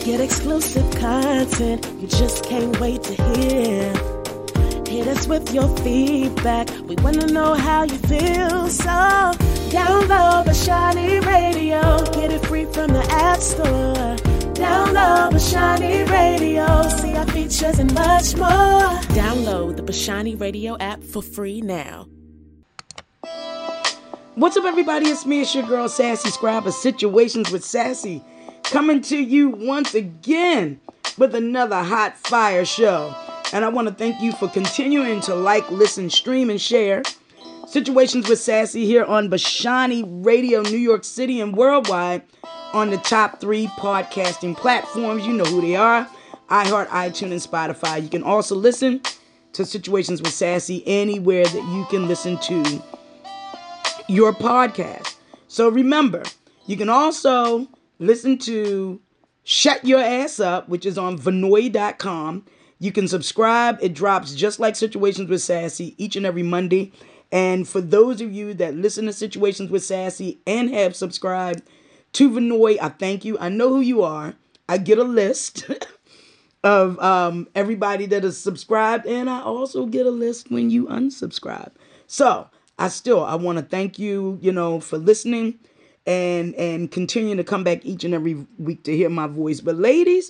Get exclusive content you just can't wait to hear. Hit us with your feedback. We want to know how you feel. So download Bashani Radio. Get it free from the App Store. Download Bashani Radio. See our features and much more. Download the Bashani Radio app for free now. What's up, everybody? It's me, it's your girl, Sassy Scribe of Situations with Sassy, coming to you once again with another hot fire show. And I want to thank you for continuing to like, listen, stream, and share Situations with Sassy here on Bashani Radio, New York City and worldwide on the top 3 podcasting platforms. You know who they are: iHeart, iTunes, and Spotify. You can also listen to Situations with Sassy anywhere that you can listen to your podcast. So remember, you can also listen to Shut Your Ass Up, which is on Vanoy.com. You can subscribe. It drops just like Situations with Sassy each and every Monday. And for those of you that listen to Situations with Sassy and have subscribed to Vanoy, I thank you. I know who you are. I get a list of everybody that is subscribed, and I also get a list when you unsubscribe. So I want to thank you, for listening and continuing to come back each and every week to hear my voice. But ladies,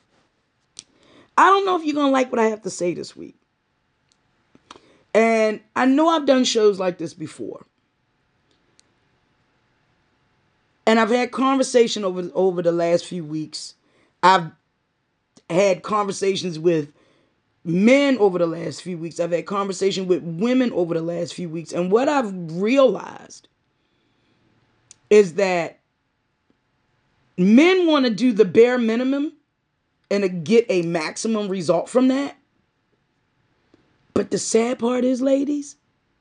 I don't know if you're going to like what I have to say this week. And I know I've done shows like this before. And I've had conversation over the last few weeks. I've had conversations with men over the last few weeks. I've had conversation with women over the last few weeks. And what I've realized is that men want to do the bare minimum and to get a maximum result from that. But the sad part is, ladies,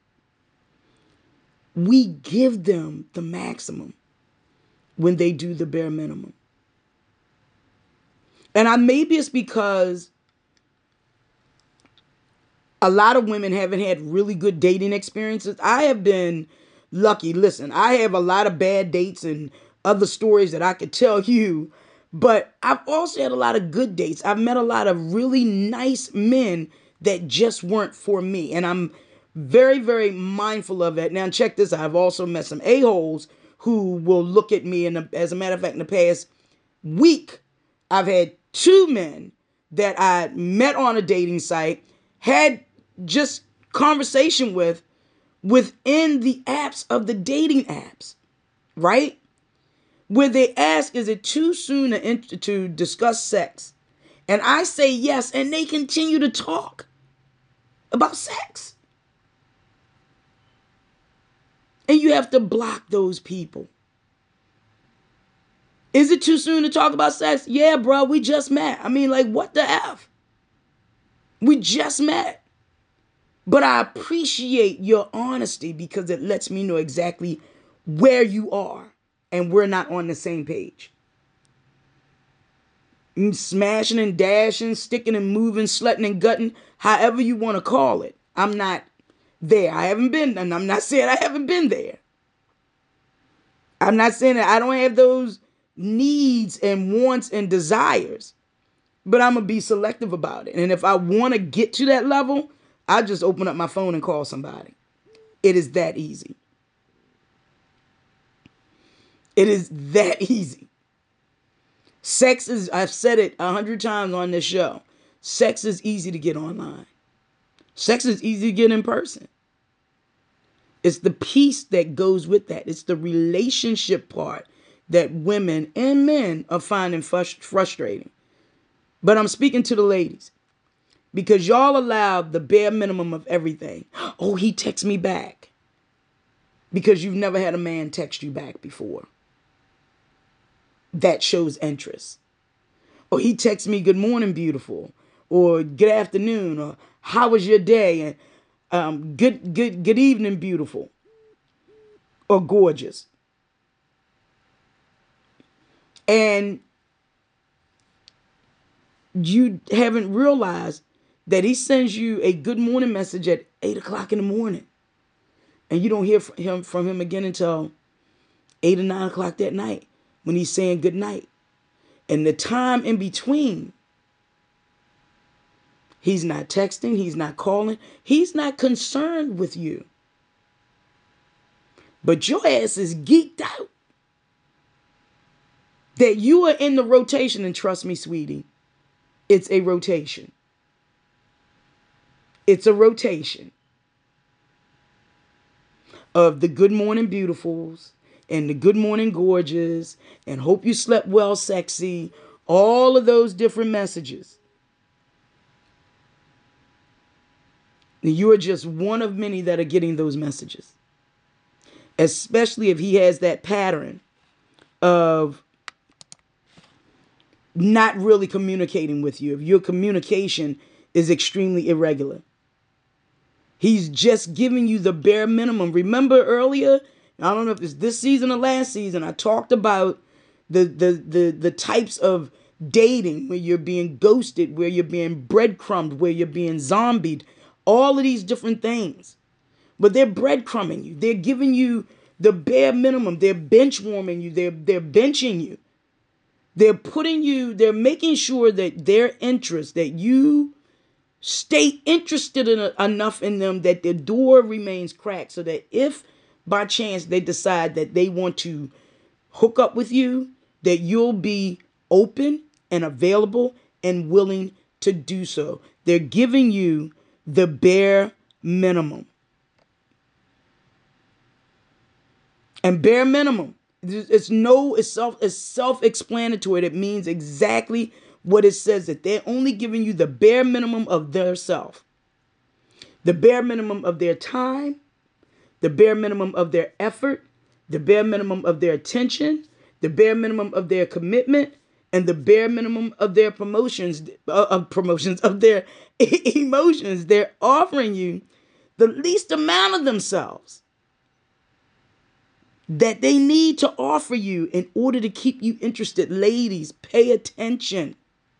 we give them the maximum when they do the bare minimum. And maybe it's because a lot of women haven't had really good dating experiences. I have been lucky. Listen, I have a lot of bad dates and other stories that I could tell you, but I've also had a lot of good dates. I've met a lot of really nice men that just weren't for me. And I'm very, very mindful of it. Now, check this out. I've also met some a-holes who will look at me. And as a matter of fact, in the past week, I've had 2 men that I met on a dating site, had just conversation with within the apps of the dating apps, right? Where they ask, is it too soon to discuss sex? And I say yes, and they continue to talk about sex. And you have to block those people. Is it too soon to talk about sex? Yeah, bro, we just met. What the F? We just met. But I appreciate your honesty because it lets me know exactly where you are and we're not on the same page. Smashing and dashing, sticking and moving, slutting and gutting, however you want to call it. I'm not there. I haven't been, and I'm not saying I haven't been there. I'm not saying that I don't have those needs and wants and desires, but I'm going to be selective about it. And if I want to get to that level, I just open up my phone and call somebody. It is that easy. It is that easy. Sex is, I've said it 100 times on this show, sex is easy to get online. Sex is easy to get in person. It's the peace that goes with that. It's the relationship part that women and men are finding frustrating. But I'm speaking to the ladies because y'all allow the bare minimum of everything. Oh, he texts me back. Because you've never had a man text you back before. That shows interest. Or he texts me, good morning, beautiful. Or good afternoon. Or how was your day? And good evening, beautiful. Or gorgeous. And you haven't realized that he sends you a good morning message at 8 o'clock in the morning. And you don't hear from him again until 8 or 9 o'clock that night when he's saying good night. And the time in between, he's not texting, he's not calling, he's not concerned with you. But your ass is geeked out that you are in the rotation. And trust me, sweetie, it's a rotation. It's a rotation of the good morning beautifuls and the good morning gorgeous and hope you slept well sexy, all of those different messages. And you are just one of many that are getting those messages. Especially if he has that pattern of not really communicating with you. If your communication is extremely irregular. He's just giving you the bare minimum. Remember earlier, I don't know if it's this season or last season, I talked about the types of dating where you're being ghosted, where you're being breadcrumbed, where you're being zombied, all of these different things. But they're breadcrumbing you. They're giving you the bare minimum. They're bench warming you. They're benching you. They're making sure that their interest, that you stay interested enough in them that the door remains cracked, so that if by chance they decide that they want to hook up with you, that you'll be open and available and willing to do so. They're giving you the bare minimum. And bare minimum, it's self-explanatory. It means exactly what it says, that they're only giving you the bare minimum of their self, the bare minimum of their time, the bare minimum of their effort, the bare minimum of their attention, the bare minimum of their commitment, and the bare minimum of their of their emotions. They're offering you the least amount of themselves that they need to offer you in order to keep you interested. Ladies, pay attention.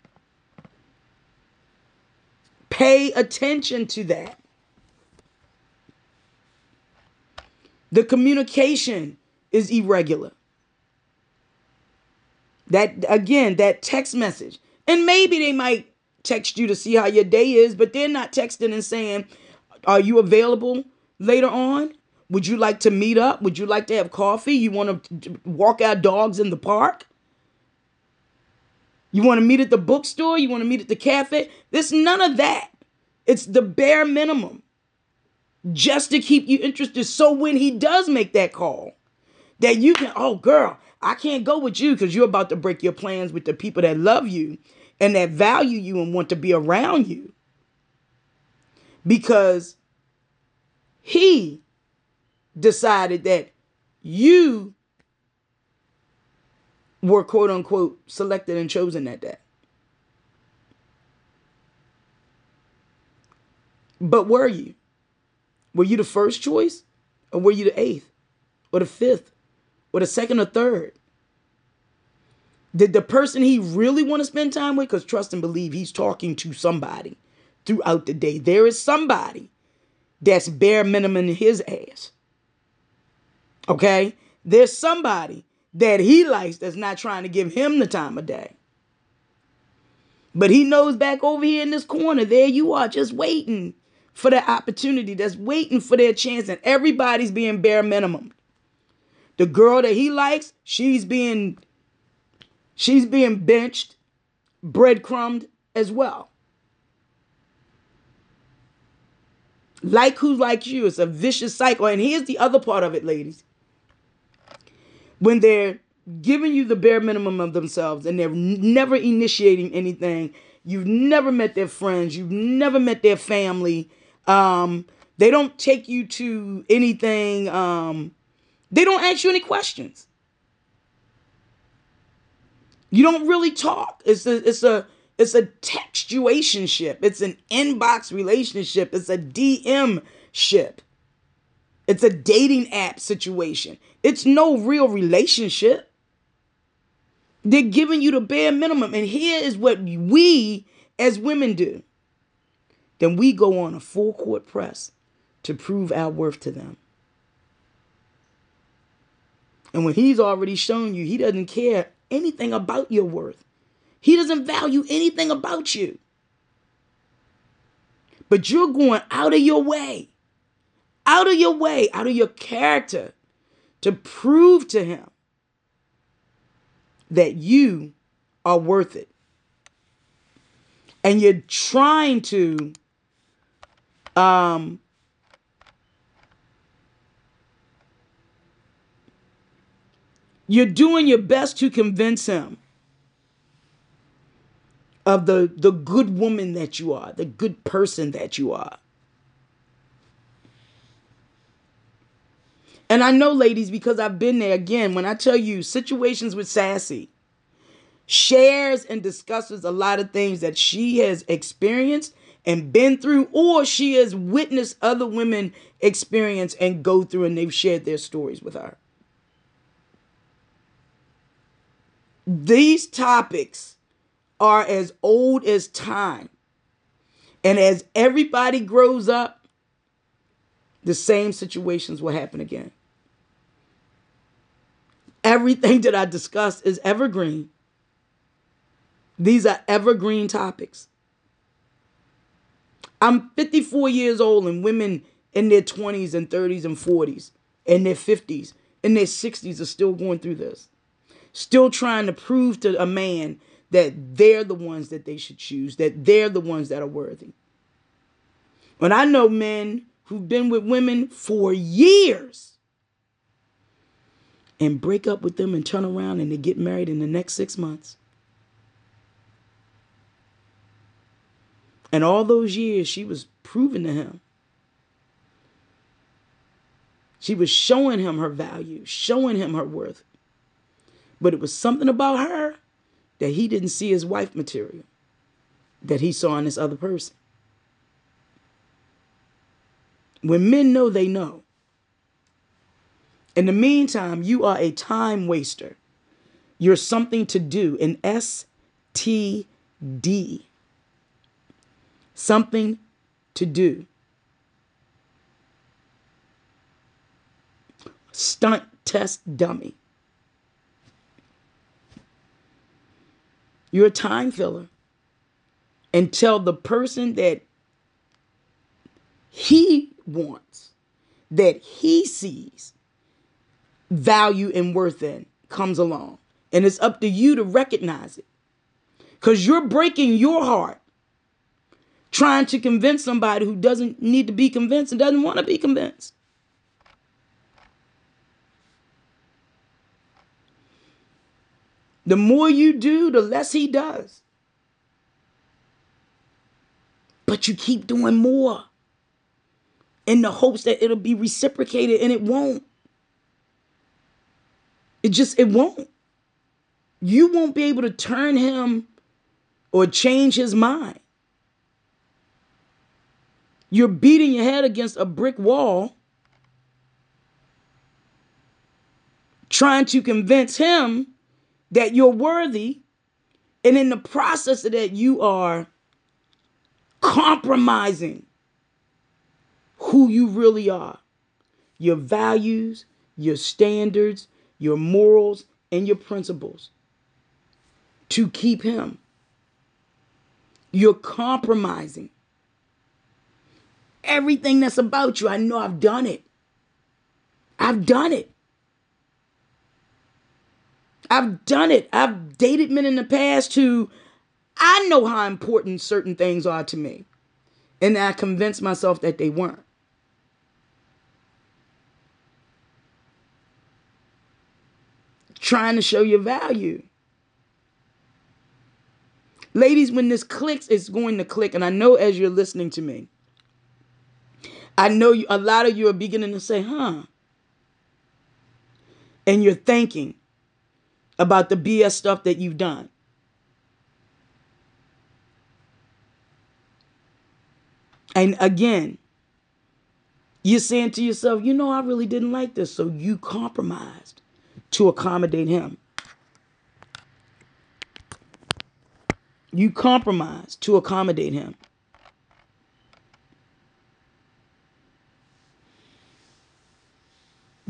Pay attention to that. The communication is irregular. That text message. And maybe they might text you to see how your day is, but they're not texting and saying, are you available later on? Would you like to meet up? Would you like to have coffee? You want to walk our dogs in the park? You want to meet at the bookstore? You want to meet at the cafe? There's none of that. It's the bare minimum just to keep you interested. So when he does make that call, that you can, oh girl, I can't go with you because you're about to break your plans with the people that love you and that value you and want to be around you. Because he decided that you were quote unquote selected and chosen that day. But were you? Were you the first choice? Or were you the eighth? Or the fifth? Or the second or third? Did the person he really want to spend time with? Because trust and believe, he's talking to somebody throughout the day. There is somebody that's bare minimum in his ass. Okay? There's somebody that he likes that's not trying to give him the time of day. But he knows back over here in this corner, there you are just waiting for that opportunity, that's waiting for their chance, and everybody's being bare minimum. The girl that he likes, she's being benched, breadcrumbed as well. Like who likes you? It's a vicious cycle. And here's the other part of it, ladies. When they're giving you the bare minimum of themselves and they're never initiating anything, you've never met their friends, you've never met their family, they don't take you to anything, they don't ask you any questions. You don't really talk. It's a textuationship. It's an inbox relationship. It's a DM ship. It's a dating app situation. It's no real relationship. They're giving you the bare minimum. And here is what we as women do. Then we go on a full court press to prove our worth to them. And when he's already shown you, he doesn't care anything about your worth. He doesn't value anything about you. But you're going out of your way, out of your character to prove to him that you are worth it. And you're trying to you're doing your best to convince him of the good woman that you are, the good person that you are. And I know, ladies, because I've been there, again, when I tell you situations with Sassy, shares and discusses a lot of things that she has experienced and been through, or she has witnessed other women experience and go through, and they've shared their stories with her. These topics are as old as time. And as everybody grows up, the same situations will happen again. Everything that I discuss is evergreen. These are evergreen topics. I'm 54 years old, and women in their 20s and 30s and 40s, in their 50s, in their 60s are still going through this. Still trying to prove to a man that they're the ones that they should choose, that they're the ones that are worthy. When I know men who've been with women for years and break up with them and turn around and they get married in the next 6 months. And all those years, she was proving to him. She was showing him her value, showing him her worth. But it was something about her that he didn't see as wife material that he saw in this other person. When men know, they know. In the meantime, you are a time waster. You're something to do, an STD. Something to do. Stunt test dummy. You're a time filler until the person that he wants, that he sees value and worth in, comes along. And it's up to you to recognize it. Because you're breaking your heart trying to convince somebody who doesn't need to be convinced and doesn't want to be convinced. The more you do, the less he does. But you keep doing more in the hopes that it'll be reciprocated, and it won't. It won't. You won't be able to turn him or change his mind. You're beating your head against a brick wall, trying to convince him that you're worthy. And in the process of that, you are compromising who you really are. Your values, your standards, your morals, and your principles to keep him. You're compromising everything that's about you. I know I've done it. I've done it. I've done it. I've dated men in the past who I know how important certain things are to me. And I convinced myself that they weren't. Trying to show your value. Ladies, when this clicks, it's going to click. And I know as you're listening to me, I know a lot of you are beginning to say, huh? And you're thinking about the BS stuff that you've done. And again, you're saying to yourself, you know, I really didn't like this. So you compromised to accommodate him. You compromised to accommodate him.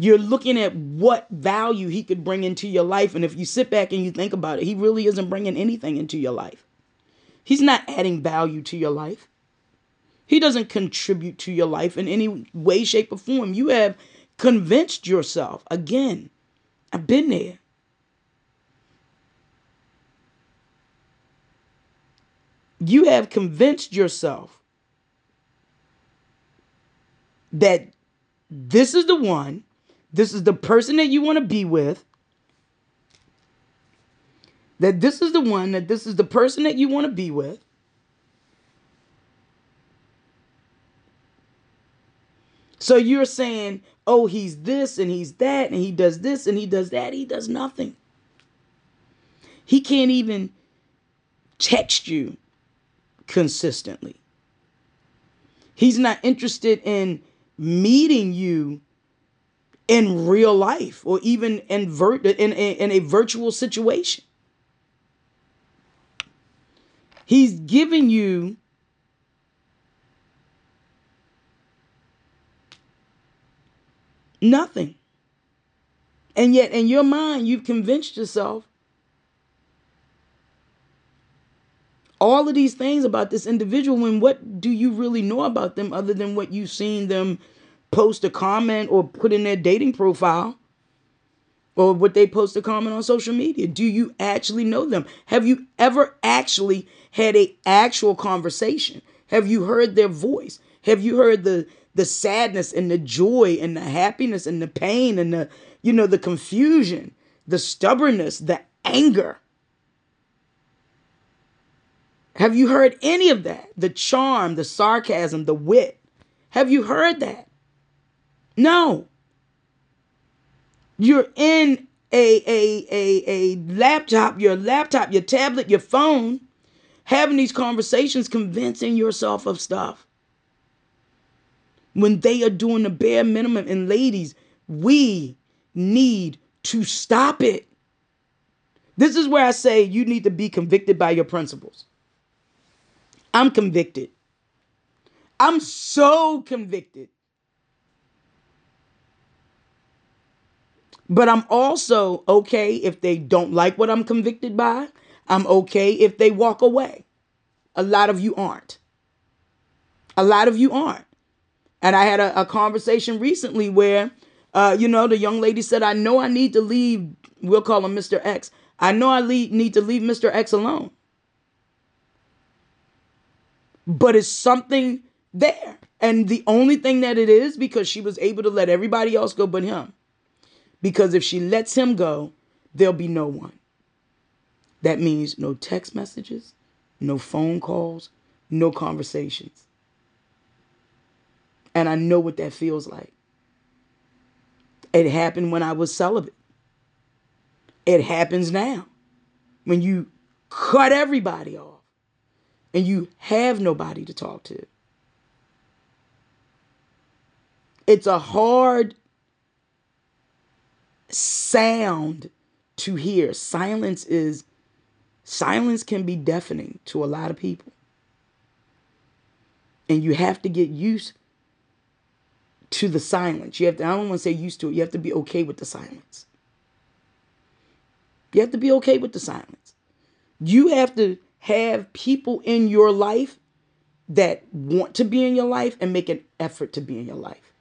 You're looking at what value he could bring into your life. And if you sit back and you think about it, he really isn't bringing anything into your life. He's not adding value to your life. He doesn't contribute to your life in any way, shape, or form. You have convinced yourself. Again, I've been there. You have convinced yourself that this is the one, this is the person that you want to be with, that this is the one, that this is the person that you want to be with. So you're saying, oh, he's this and he's that and he does this and he does that. He does nothing. He can't even text you consistently. He's not interested in meeting you in real life or even in a virtual situation. He's giving you nothing. And yet in your mind, you've convinced yourself all of these things about this individual, when what do you really know about them other than what you've seen them post a comment or put in their dating profile or what they post a comment on social media? Do you actually know them? Have you ever actually had a actual conversation? Have you heard their voice? Have you heard the sadness and the joy and the happiness and the pain and the confusion, the stubbornness, the anger? Have you heard any of that? The charm, the sarcasm, the wit. Have you heard that? No. You're in a laptop, your tablet, your phone, having these conversations, convincing yourself of stuff, when they are doing the bare minimum. And ladies, we need to stop it. This is where I say you need to be convicted by your principles. I'm convicted. I'm so convicted. But I'm also okay if they don't like what I'm convicted by. I'm okay if they walk away. A lot of you aren't. A lot of you aren't. And I had a conversation recently where, the young lady said, I know I need to leave, we'll call him Mr. X. I know I need to leave Mr. X alone. But it's something there. And the only thing that it is, because she was able to let everybody else go but him. Because if she lets him go, there'll be no one. That means no text messages, no phone calls, no conversations. And I know what that feels like. It happened when I was celibate. It happens now. When you cut everybody off and you have nobody to talk to. It's a hard sound to hear. Silence can be deafening to a lot of people. And you have to get used to the silence. I don't want to say used to it. You have to be okay with the silence. You have to be okay with the silence. You have to have people in your life that want to be in your life and make an effort to be in your life.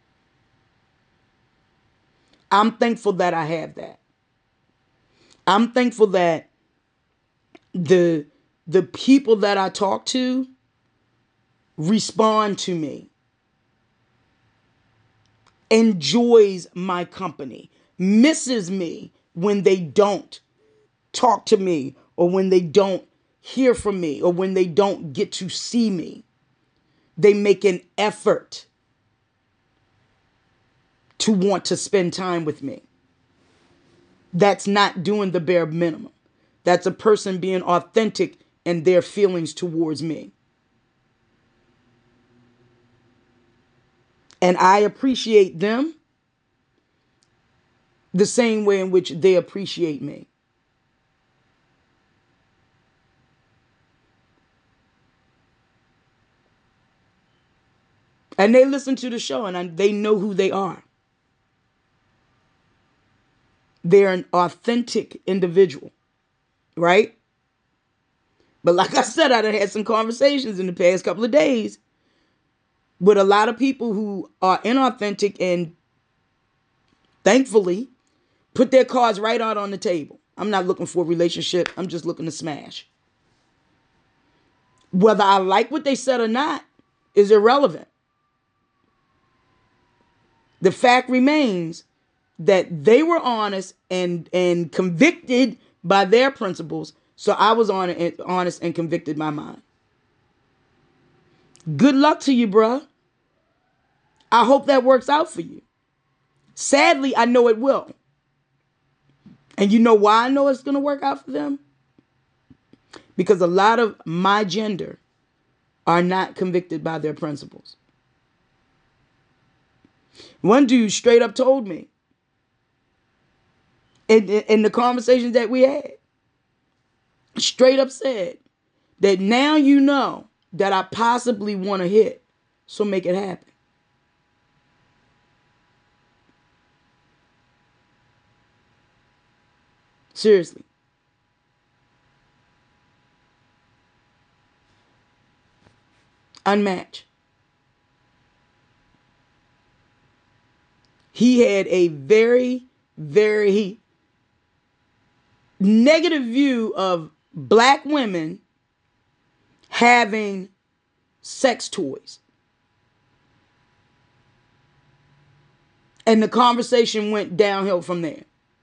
I'm thankful that I have that. I'm thankful that the people that I talk to respond to me, enjoys my company, misses me when they don't talk to me or when they don't hear from me or when they don't get to see me. They make an effort to want to spend time with me. That's not doing the bare minimum. That's a person being authentic in their feelings towards me. And I appreciate them the same way in which they appreciate me. And they listen to the show and they know who they are. they're an authentic individual, right? But like I said, I done had some conversations in the past couple of days with a lot of people who are inauthentic and thankfully put their cards right out on the table. I'm not looking for a relationship. I'm just looking to smash. Whether I like what they said or not is irrelevant. The fact remains that they were honest and convicted by their principles. So I was honest and convicted by mine. Good luck to you, bruh. I hope that works out for you. Sadly, I know it will. And you know why I know it's going to work out for them? Because a lot of my gender are not convicted by their principles. One dude straight up told me in the conversations that we had, straight up said that now you know that I possibly want to hit, so make it happen. Seriously. Unmatched. He had a very, very negative view of black women having sex toys. And the conversation went downhill from there.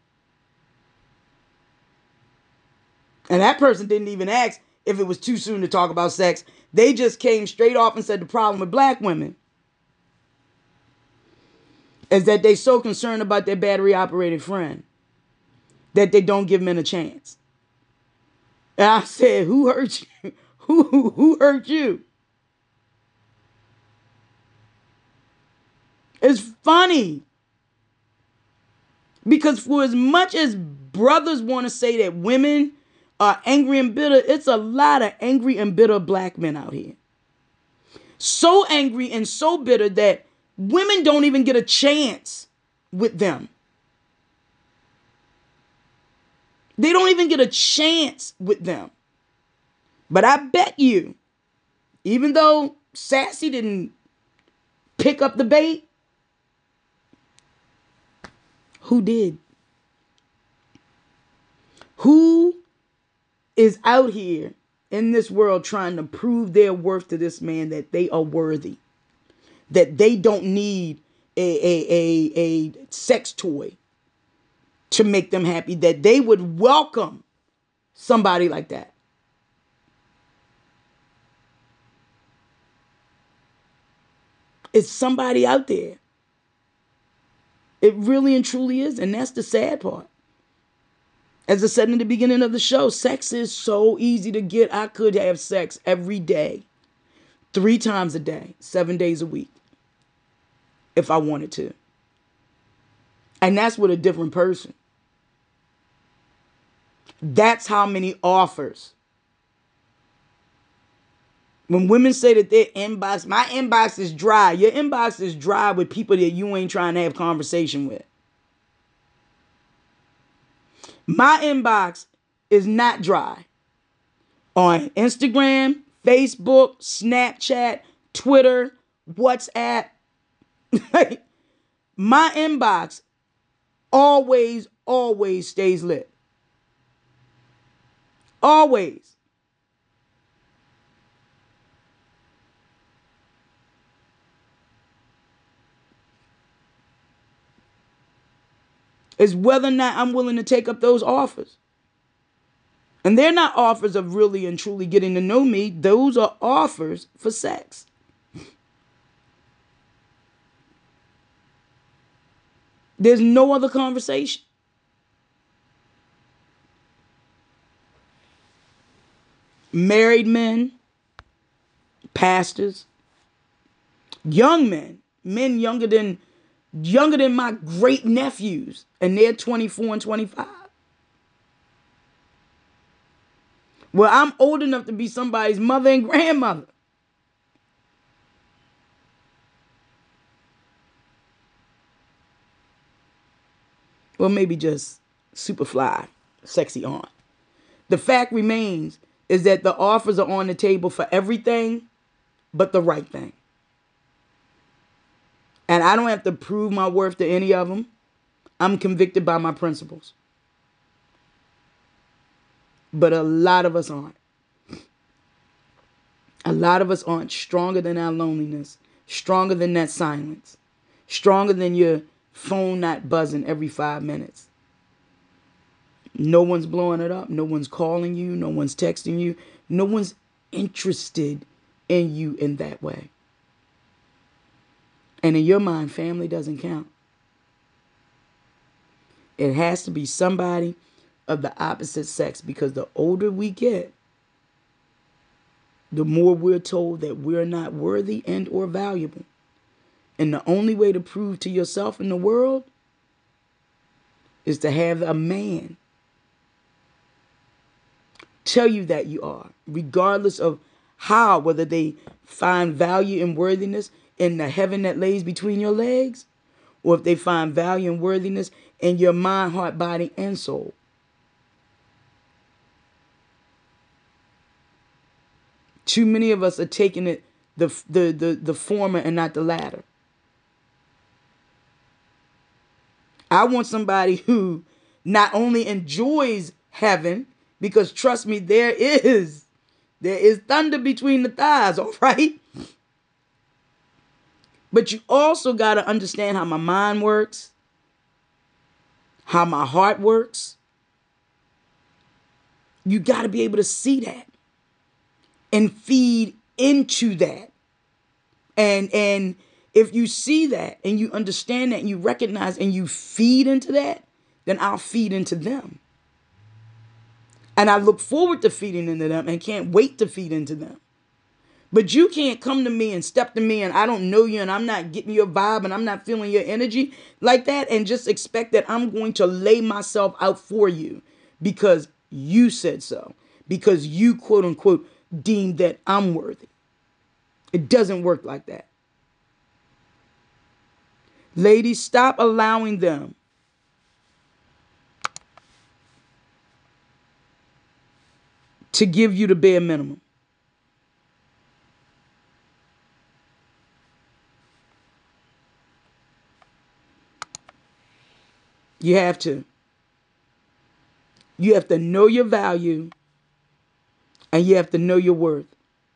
And that person didn't even ask if it was too soon to talk about sex. They just came straight off and said the problem with black women is that they're so concerned about their battery-operated friend that they don't give men a chance. And I said, who hurt you? Who hurt you? It's funny. Because for as much as brothers want to say that women are angry and bitter, it's a lot of angry and bitter black men out here. So angry and so bitter that women don't even get a chance with them. They don't even get a chance with them. But I bet you, even though Sassy didn't pick up the bait, who did? Who is out here in this world trying to prove their worth to this man that they are worthy? That they don't need a sex toy to make them happy, that they would welcome somebody like that. It's somebody out there. It really and truly is, and that's the sad part. As I said in the beginning of the show, sex is so easy to get. I could have sex every day, 3 times a day, 7 days a week, if I wanted to. And that's with a different person. That's how many offers. When women say that their inbox, my inbox is dry. Your inbox is dry with people that you ain't trying to have conversation with. My inbox is not dry. On Instagram, Facebook, Snapchat, Twitter, WhatsApp. My inbox always stays lit. Always. Is whether or not I'm willing to take up those offers. And they're not offers of really and truly getting to know me. Those are offers for sex. There's no other conversation. Married men, pastors, young men younger than my great nephews, and they're 24 and 25. Well, I'm old enough to be somebody's mother and grandmother. Well, maybe just super fly, sexy aunt. The fact remains is that the offers are on the table for everything but the right thing. And I don't have to prove my worth to any of them. I'm convicted by my principles. But a lot of us aren't. A lot of us aren't stronger than our loneliness, stronger than that silence, stronger than your phone not buzzing every 5 minutes. No one's blowing it up. No one's calling you. No one's texting you. No one's interested in you in that way. And in your mind, family doesn't count. It has to be somebody of the opposite sex, because the older we get, the more we're told that we're not worthy and or valuable. And the only way to prove to yourself in the world is to have a man tell you that you are, regardless of how, whether they find value and worthiness in the heaven that lays between your legs, or if they find value and worthiness in your mind, heart, body, and soul. Too many of us are taking it the former and not the latter. I want somebody who not only enjoys heaven, because trust me, there is thunder between the thighs, all right? But you also got to understand how my mind works, how my heart works. You got to be able to see that and feed into that. And if you see that and you understand that and you recognize and you feed into that, then I'll feed into them. And I look forward to feeding into them and can't wait to feed into them. But you can't come to me and step to me and I don't know you and I'm not getting your vibe and I'm not feeling your energy like that and just expect that I'm going to lay myself out for you because you said so. Because you, quote unquote, deemed that I'm worthy. It doesn't work like that. Ladies, stop allowing them to give you the bare minimum. You have to. You have to know your value and you have to know your worth.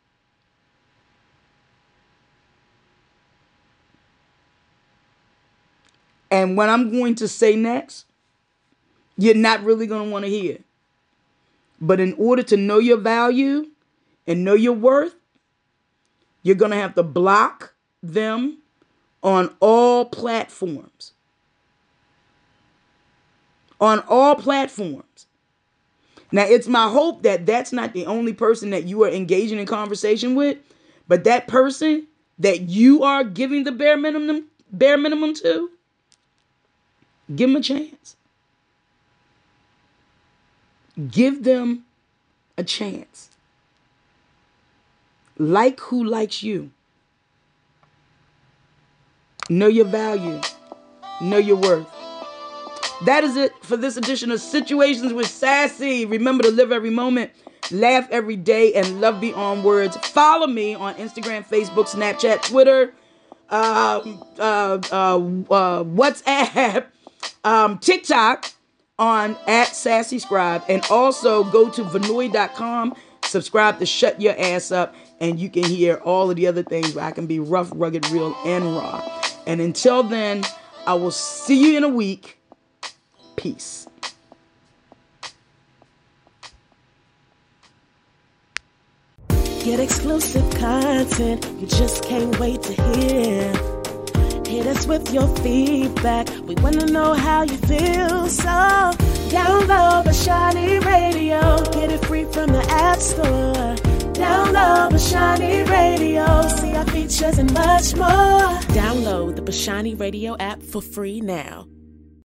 And what I'm going to say next, you're not really going to want to hear. But in order to know your value and know your worth, you're going to have to block them on all platforms. On all platforms. Now, it's my hope that that's not the only person that you are engaging in conversation with, but that person that you are giving the bare minimum to, give them a chance. Give them a chance. Like who likes you. Know your value. Know your worth. That is it for this edition of Situations with Sassy. Remember to live every moment, laugh every day, and love beyond words. Follow me on Instagram, Facebook, Snapchat, Twitter, WhatsApp, TikTok on @SassyScribe. And also go to Vanoy.com, subscribe to Shut Your Ass Up, and you can hear all of the other things where I can be rough, rugged, real, and raw. And until then, I will see you in a week. Peace. Get exclusive content you just can't wait to hear. Hit us with your feedback. We want to know how you feel. So download Bashani Radio. Get it free from the App Store. Download Bashani Radio. See our features and much more. Download the Bashani Radio app for free now.